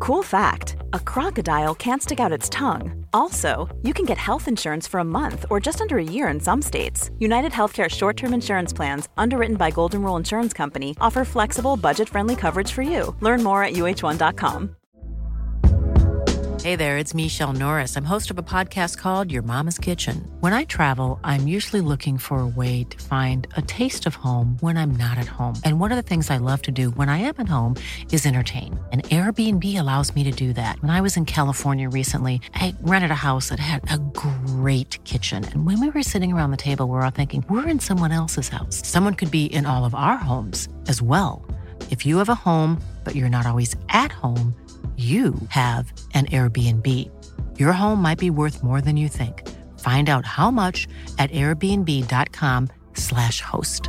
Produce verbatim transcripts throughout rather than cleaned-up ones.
Cool fact, a crocodile can't stick out its tongue. Also, you can get health insurance for a month or just under a year in some states. United Healthcare short-term insurance plans, underwritten by Golden Rule Insurance Company, offer flexible, budget-friendly coverage for you. Learn more at U H one dot com. Hey there, it's Michelle Norris. I'm host of a podcast called Your Mama's Kitchen. When I travel, I'm usually looking for a way to find a taste of home when I'm not at home. And one of the things I love to do when I am at home is entertain. And Airbnb allows me to do that. When I was in California recently, I rented a house that had a great kitchen. And when we were sitting around the table, we were all thinking, we're in someone else's house. Someone could be in all of our homes as well. If you have a home, but you're not always at home, you have an Airbnb. Your home might be worth more than you think. Find out how much at airbnb.com slash host.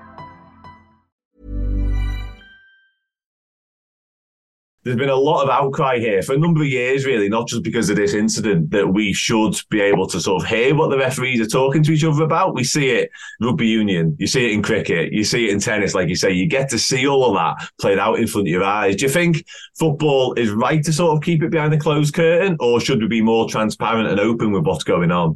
There's been a lot of outcry here for a number of years, really, not just because of this incident, that we should be able to sort of hear what the referees are talking to each other about. We see it in rugby union, you see it in cricket, you see it in tennis, like you say, you get to see all of that played out in front of your eyes. Do you think football is right to sort of keep it behind a closed curtain, or should we be more transparent and open with what's going on?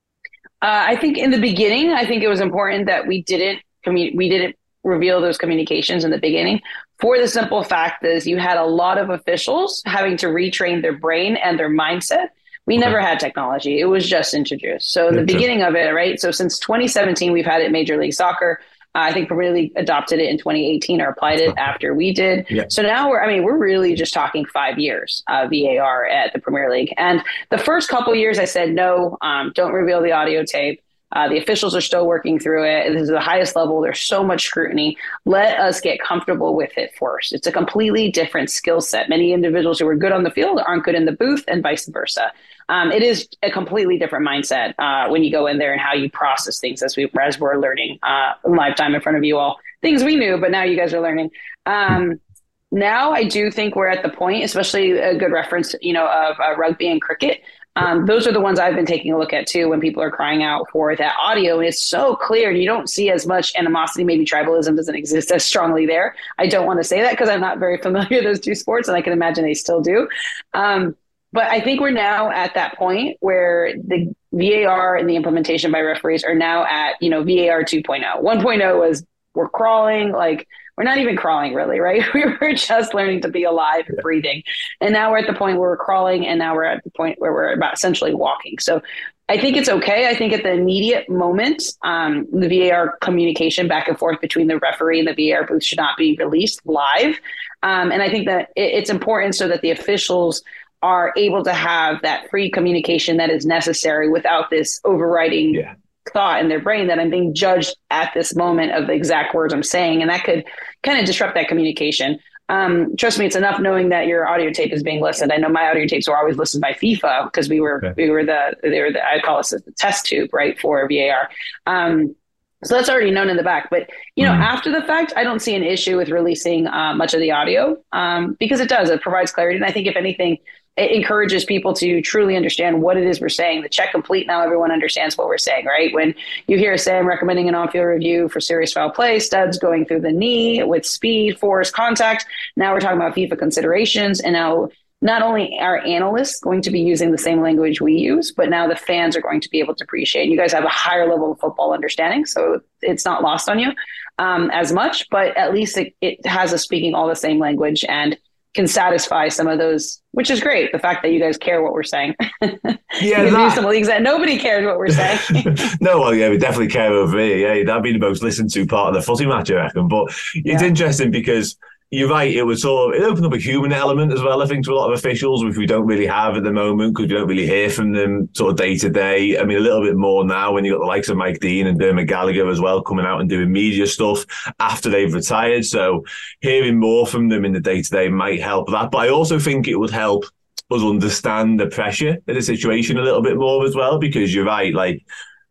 Uh, I think in the beginning, I think it was important that we didn't commu- we didn't reveal those communications in the beginning, for the simple fact is you had a lot of officials having to retrain their brain and their mindset. We okay. never had technology. It was just introduced. So in the beginning of it, right? So since twenty seventeen, we've had it in Major League Soccer. Uh, I think Premier League adopted it in twenty eighteen or applied it after we did. Yeah. So now we're, I mean, we're really just talking five years uh, V A R at the Premier League. And the first couple of years I said, no, um, don't reveal the audio tape. Uh, the officials are still working through it. This is the highest level. There's so much scrutiny. Let us get comfortable with it first. It's a completely different skill set. Many individuals who are good on the field aren't good in the booth, and vice versa. Um, it is a completely different mindset uh, when you go in there and how you process things as, we, as we're learning uh, in live time in front of you all. Things we knew, but now you guys are learning. Um, now I do think we're at the point, especially a good reference, you know, of uh, rugby and cricket. Um, those are the ones I've been taking a look at, too, when people are crying out for that audio. And it's so clear. And you don't see as much animosity. Maybe tribalism doesn't exist as strongly there. I don't want to say that because I'm not very familiar with those two sports, and I can imagine they still do. Um, but I think we're now at that point where the V A R and the implementation by referees are now at, you know, V A R two point oh. one point oh was we're crawling, like, we're not even crawling really, right? We were just learning to be alive and breathing. And now we're at the point where we're crawling, and now we're at the point where we're about essentially walking. So I think it's okay. I think at the immediate moment, um, the V A R communication back and forth between the referee and the V A R booth should not be released live. Um, and I think that it, it's important so that the officials are able to have that free communication that is necessary without this overriding yeah. thought in their brain that I'm being judged at this moment of the exact words I'm saying. And that could kind of disrupt that communication. Um, trust me, it's enough knowing that your audio tape is being listened. I know my audio tapes were always listened by FIFA because we were, okay. we were the, they were the, I call it the test tube, right, for V A R. Um, so that's already known in the back. But, you know, mm. after the fact, I don't see an issue with releasing uh, much of the audio um, because it does. It provides clarity. And I think if anything, it encourages people to truly understand what it is we're saying. The check complete, now everyone understands what we're saying, right? When you hear Sam recommending an on-field review for serious foul play, studs going through the knee with speed, force, contact, now we're talking about FIFA considerations. And now not only are analysts going to be using the same language we use, but now the fans are going to be able to appreciate. You guys have a higher level of football understanding, so it's not lost on you um, as much, but at least it, it has us speaking all the same language and can satisfy some of those, which is great. The fact that you guys care what we're saying. Yeah, you do some leagues that nobody cares what we're saying. No, well, yeah, we definitely care over here. Yeah, that'd be the most listened to part of the footy match, I reckon. But it's yeah. interesting because you're right. It was sort of, it opened up a human element as well, I think, to a lot of officials, which we don't really have at the moment because we don't really hear from them sort of day to day. I mean, a little bit more now when you've got the likes of Mike Dean and Dermot Gallagher as well coming out and doing media stuff after they've retired. So hearing more from them in the day to day might help that. But I also think it would help us understand the pressure of the situation a little bit more as well, because you're right, like,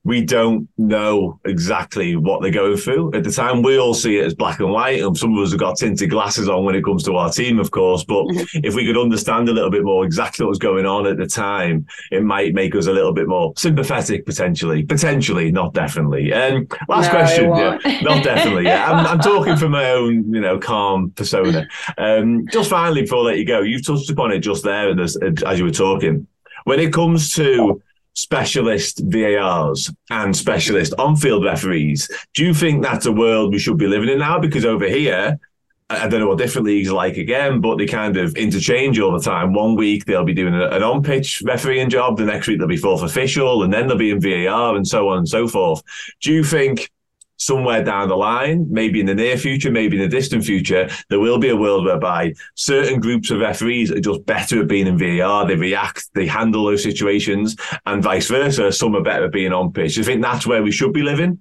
we don't know exactly what they're going through. At the time, we all see it as black and white, and some of us have got tinted glasses on when it comes to our team, of course. But mm-hmm. if we could understand a little bit more exactly what was going on at the time, it might make us a little bit more sympathetic, potentially. Potentially, not definitely. And last no, question, yeah, not definitely. Yeah, I'm, I'm talking from my own, you know, calm persona. Um, just finally, before I let you go, you've touched upon it just there as, as you were talking. When it comes to specialist V A Rs and specialist on-field referees, do you think that's a world we should be living in now? Because over here, I don't know what different leagues are like again, but they kind of interchange all the time. One week they'll be doing an on-pitch refereeing job, the next week they'll be fourth official, and then they'll be in V A R and so on and so forth. Do you think somewhere down the line, maybe in the near future, maybe in the distant future, there will be a world whereby certain groups of referees are just better at being in V A R, they react, they handle those situations, and vice versa, some are better at being on pitch? Do you think that's where we should be living?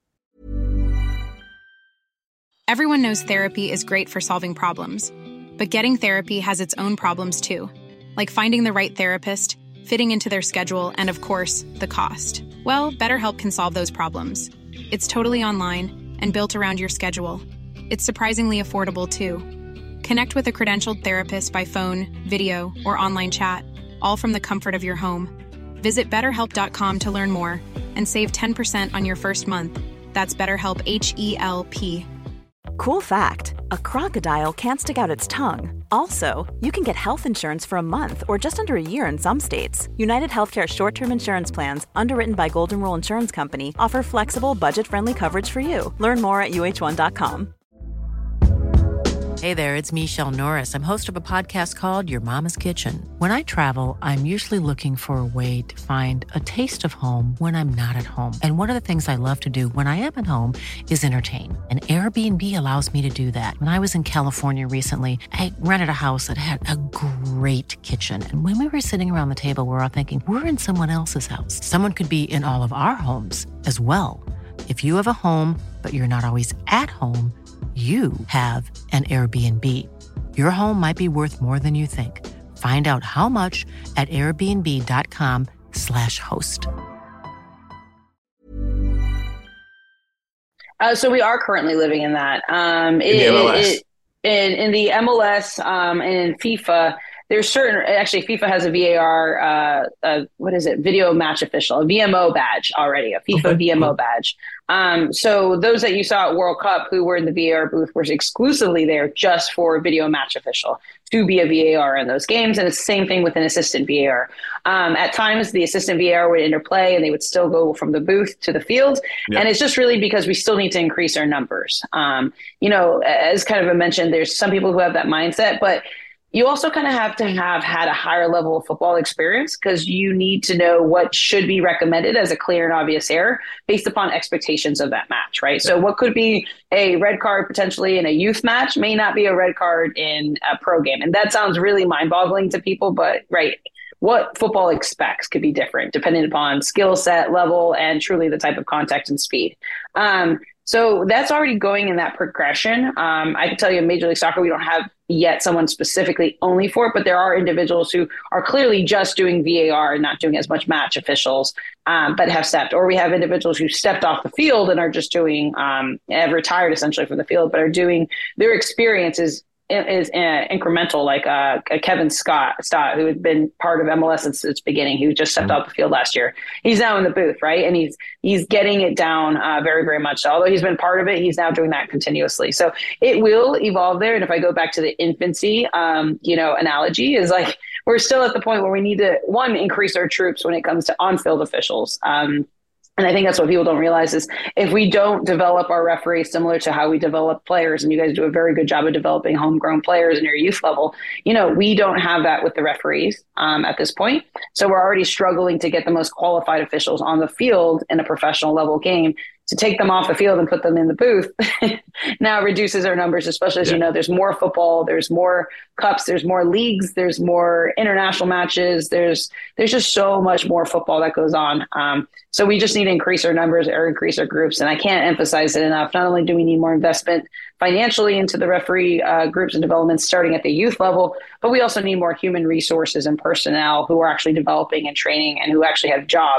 Everyone knows therapy is great for solving problems, but getting therapy has its own problems too, like finding the right therapist, fitting into their schedule, and of course, the cost. Well, BetterHelp can solve those problems. It's totally online and built around your schedule. It's surprisingly affordable, too. Connect with a credentialed therapist by phone, video, or online chat, all from the comfort of your home. Visit better help dot com to learn more and save ten percent on your first month. That's BetterHelp, H E L P. Cool fact, a crocodile can't stick out its tongue. Also, you can get health insurance for a month or just under a year in some states. United Healthcare short-term insurance plans, underwritten by Golden Rule Insurance Company, offer flexible, budget-friendly coverage for you. Learn more at U H one dot com. Hey there, it's Michelle Norris. I'm host of a podcast called Your Mama's Kitchen. When I travel, I'm usually looking for a way to find a taste of home when I'm not at home. And one of the things I love to do when I am at home is entertain. And Airbnb allows me to do that. When I was in California recently, I rented a house that had a great kitchen. And when we were sitting around the table, we were all thinking, we're in someone else's house. Someone could be in all of our homes as well. If you have a home, but you're not always at home, you have an Airbnb. Your home might be worth more than you think. Find out how much at airbnb.com slash host. Uh, so we are currently living in that. Um, it, in the M L S. It, in, in the M L S um, and in FIFA, there's certain, actually FIFA has a V A R, uh, uh, what is it, video match official, a V M O badge already, a FIFA okay. V M O badge. Um, so those that you saw at World Cup who were in the V A R booth were exclusively there just for video match official to be a V A R in those games. And it's the same thing with an assistant V A R. Um, at times, the assistant V A R would interplay and they would still go from the booth to the field. Yep. And it's just really because we still need to increase our numbers. Um, you know, as kind of I mentioned, there's some people who have that mindset, but you also kind of have to have had a higher level of football experience because you need to know what should be recommended as a clear and obvious error based upon expectations of that match, right? Yeah. So what could be a red card potentially in a youth match may not be a red card in a pro game. And that sounds really mind-boggling to people, but right, what football expects could be different depending upon skill set, level, and truly the type of contact and speed. Um, so that's already going in that progression. Um, I can tell you in Major League Soccer, we don't have yet someone specifically only for it, but there are individuals who are clearly just doing V A R and not doing as much match officials, um, but have stepped. Or we have individuals who stepped off the field and are just doing, um, have retired essentially from the field, but are doing their experiences is uh, incremental, like uh, Kevin Scott, Stott, who had been part of M L S since its beginning, who just stepped off the field last year. He's now in the booth, right? And he's he's getting it down uh, very, very much. So although he's been part of it, he's now doing that continuously. So it will evolve there. And if I go back to the infancy, um, you know, analogy is like we're still at the point where we need to, one, increase our troops when it comes to on-field officials. Um, And I think that's what people don't realize is if we don't develop our referees similar to how we develop players, and you guys do a very good job of developing homegrown players in your youth level, you know, we don't have that with the referees um, at this point. So we're already struggling to get the most qualified officials on the field in a professional level game. To take them off the field and put them in the booth now reduces our numbers, especially as yeah. you know, there's more football, there's more cups, there's more leagues, there's more international matches. There's there's just so much more football that goes on. Um, so we just need to increase our numbers or increase our groups. And I can't emphasize it enough. Not only do we need more investment financially into the referee uh, groups and development starting at the youth level, but we also need more human resources and personnel who are actually developing and training and who actually have jobs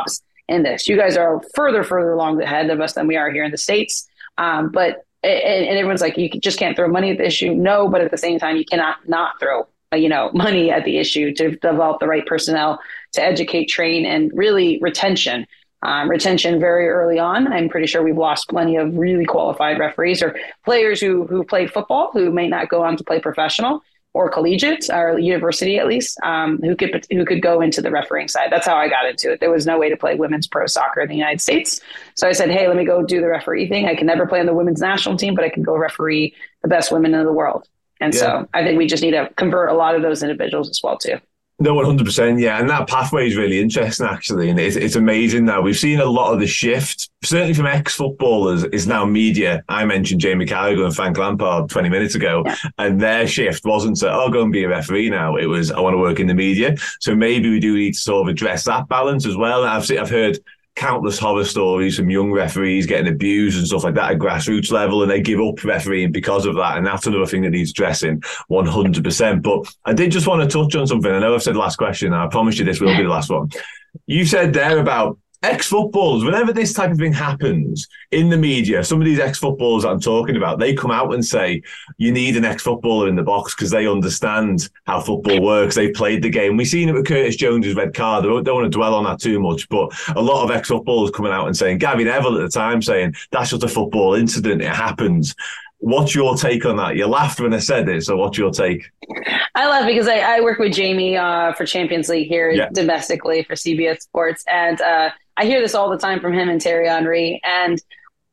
in this. You guys are further, further along ahead of us than we are here in the States. Um, but and, and everyone's like, you just can't throw money at the issue. No, but at the same time, you cannot not throw, you know, money at the issue to develop the right personnel, to educate, train, and really retention. Um, retention very early on. I'm pretty sure we've lost plenty of really qualified referees or players who who played football who may not go on to play professional or collegiate or university at least, um, who could who could go into the refereeing side. That's how I got into it. There was no way to play women's pro soccer in the United States. So I said, hey, let me go do the referee thing. I can never play on the women's national team, but I can go referee the best women in the world. And yeah. so I think we just need to convert a lot of those individuals as well too. No, one hundred percent, yeah. And that pathway is really interesting, actually. And it's, it's amazing now. We've seen a lot of the shift, certainly from ex-footballers, is now media. I mentioned Jamie Carragher and Frank Lampard twenty minutes ago, yeah. and their shift wasn't to, oh, go and be a referee now. It was, I want to work in the media. So maybe we do need to sort of address that balance as well. I've seen, I've heard countless horror stories from young referees getting abused and stuff like that at grassroots level, and they give up refereeing because of that. And that's another thing that needs addressing one hundred percent. But I did just want to touch on something. I know I've said the last question, and I promise you this will be the last one. You said there about ex-footballers, whenever this type of thing happens in the media, some of these ex-footballers that I'm talking about, they come out and say, you need an ex-footballer in the box because they understand how football works. They've played the game. We've seen it with Curtis Jones's red card. I don't, don't want to dwell on that too much, but a lot of ex-footballers coming out and saying, Gary Neville at the time saying, that's just a football incident. It happens. What's your take on that? You laughed when I said it, so what's your take? I laugh because I, I work with Jamie uh, for Champions League here yeah. domestically for C B S Sports, and uh, I hear this all the time from him and Thierry Henry, and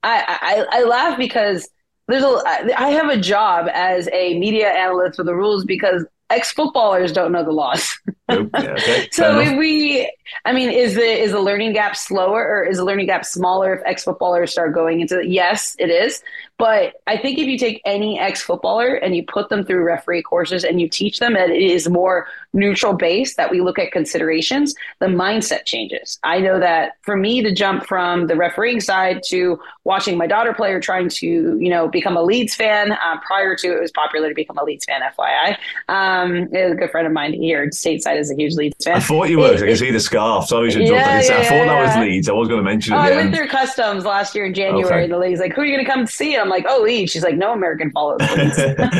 I, I, I laugh because there's a I have a job as a media analyst for the rules because ex-footballers don't know the laws. Nope. Yeah, okay. So we, we, I mean, is the is the learning gap slower or is the learning gap smaller if ex-footballers start going into it? Yes, it is. But I think if you take any ex-footballer and you put them through referee courses and you teach them that it is more neutral based, that we look at considerations, the mindset changes. I know that for me to jump from the refereeing side to watching my daughter play or trying to, you know, become a Leeds fan, uh, prior to it was popular to become a Leeds fan, F Y I. Um, a good friend of mine here stateside is a huge Leeds fan. I thought you were. It, I can see the scarf. Sorry, I should jump yeah, yeah, I thought yeah, that was Leeds. I was going to mention it. Oh, I went end. through customs last year in January. Okay. And the lady's like, who are you going to come see? I'm like, oh, Leeds. She's like, no American follows Leeds.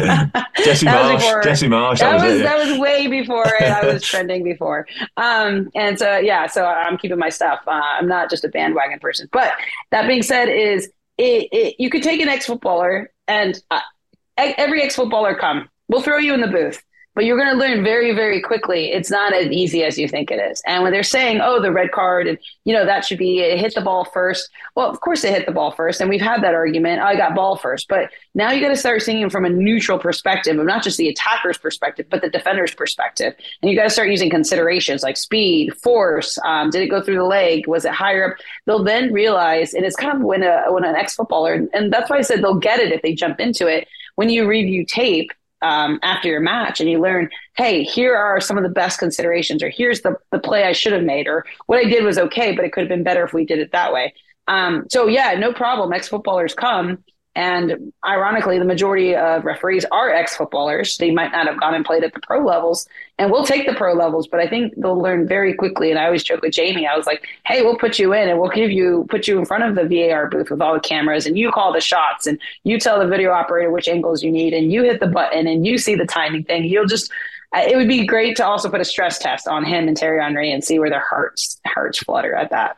Jesse Marsh. Before, Jesse Marsh. That, that was, was it, yeah. that was way before it. I was trending before. Um, and so, yeah, so I'm keeping my stuff. Uh, I'm not just a bandwagon person. But that being said is it, it, you could take an ex-footballer and uh, every ex-footballer come. We'll throw you in the booth. But you're going to learn very, very quickly. It's not as easy as you think it is. And when they're saying, oh, the red card, and, you know, that should be it hit the ball first. Well, of course they hit the ball first. And we've had that argument. Oh, I got ball first. But now you got to start seeing from a neutral perspective of not just the attacker's perspective, but the defender's perspective. And you got to start using considerations like speed, force. Um, did it go through the leg? Was it higher up? They'll then realize, and it's kind of when, a, when an ex-footballer, and, and that's why I said they'll get it if they jump into it. When you review tape, Um, after your match and you learn, hey, here are some of the best considerations, or here's the, the play I should have made, or what I did was okay, but it could have been better if we did it that way. Um, so yeah, no problem. Ex-footballers come. And ironically, the majority of referees are ex-footballers. They might not have gone and played at the pro levels, and we'll take the pro levels, but I think they'll learn very quickly. And I always joke with Jamie, I was like, hey, we'll put you in and we'll give you, put you in front of the V A R booth with all the cameras, and you call the shots and you tell the video operator which angles you need, and you hit the button and you see the timing thing. You'll just, it would be great to also put a stress test on him and Thierry Henry and see where their hearts, hearts flutter at that.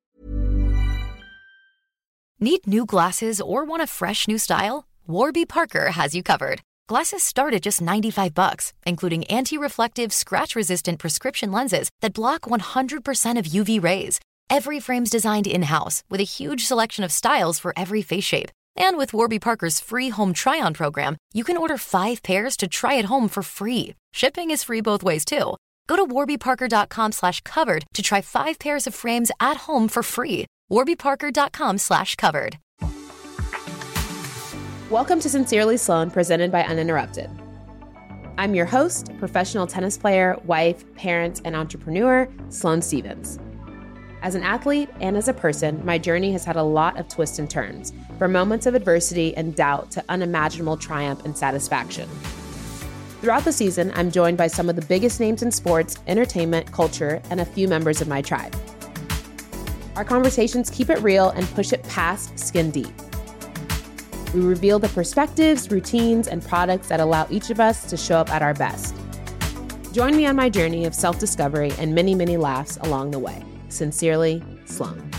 Need new glasses or want a fresh new style? Warby Parker has you covered. Glasses start at just ninety-five bucks, including anti-reflective, scratch-resistant prescription lenses that block one hundred percent of U V rays. Every frame's designed in-house with a huge selection of styles for every face shape. And with Warby Parker's free home try-on program, you can order five pairs to try at home for free. Shipping is free both ways, too. Go to warbyparker.com slash covered to try five pairs of frames at home for free. warbyparker.com slash covered. Welcome to Sincerely Sloan, presented by Uninterrupted. I'm your host, professional tennis player, wife, parent, and entrepreneur, Sloane Stevens. As an athlete and as a person, my journey has had a lot of twists and turns, from moments of adversity and doubt to unimaginable triumph and satisfaction. Throughout the season, I'm joined by some of the biggest names in sports, entertainment, culture, and a few members of my tribe. Our conversations keep it real and push it past skin deep. We reveal the perspectives, routines, and products that allow each of us to show up at our best. Join me on my journey of self-discovery and many, many laughs along the way. Sincerely, Sloan.